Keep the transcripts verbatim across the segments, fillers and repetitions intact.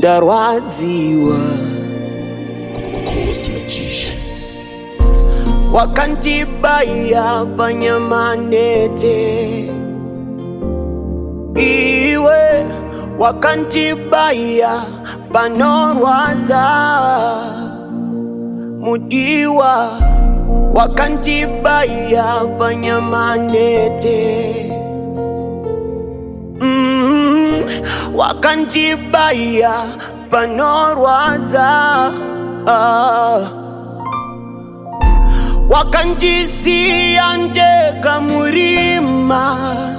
ndarwadziwa. Wakandibaya panyamanete, iwe wakandibaya panorwadza. Mudiwa wakandibaya panyamanete, mm, wakandibaya panorwadza. ah. Wakandisiya ndega murima,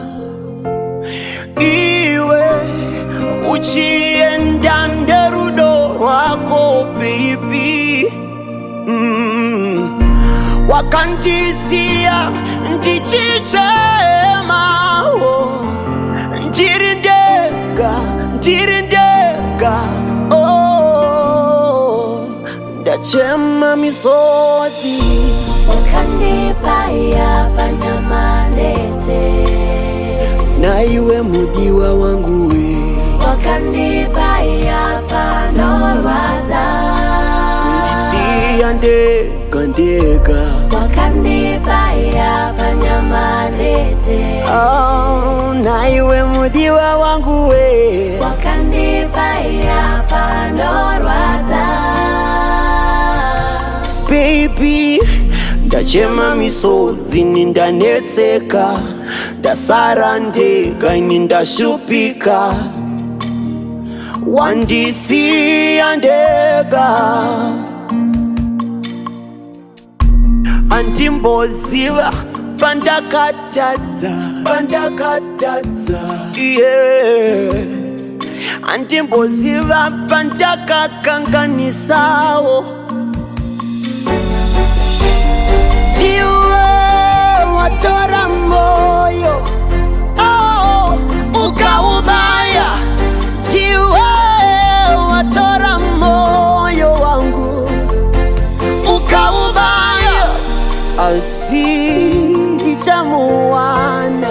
iwe uchienda nderudo rwako baby. mm. Wakandisiya ndichichema, oh. Ndiri ndega, ndiri ndega, oh. Ndachema misodzi. Wakandibaya panyamanete, na iwe mudiwa wangu we. wakandibaya panorwadza. Ndisiya ndega ndega, wakandibaya panyamanete, oh, na iwe mudiwa wangu we. wakandibaya panorwadza. Baby, ndachema misodzi nindanetseka, ndasara ndega ini ndashupika. Wandisiya ndega, andimboziva pandakatadza, pandakatadza, yeah. Andimboziva pandakakanganisawo. Ndiwe watora moyo, oh, ukaubaya. Ndiwe watora moyo wangu, ukaubaya. Asijamuwana.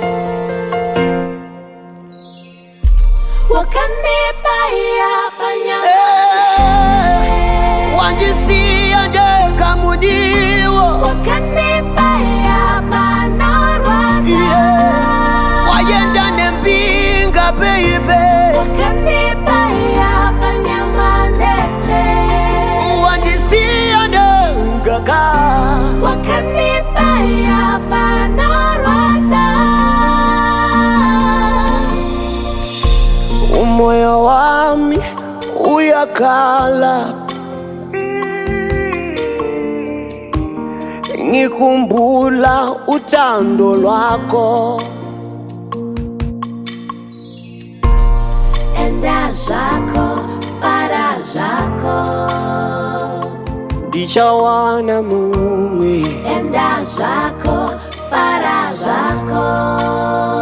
Wakandibaya panyamanete, wandisiya ndega mudiwa. wakandibaya panorwadza. yeah. Wayenda nempinga baby, wakandibaya panyamanete, wandisiya ndega ka. wakandibaya panorwadza. Umoyo wami uyakhala, ngikumbula uthando lwakho. Enda zvako, fara zvako, Ndichawana mumwe. enda zvako, fara zvako.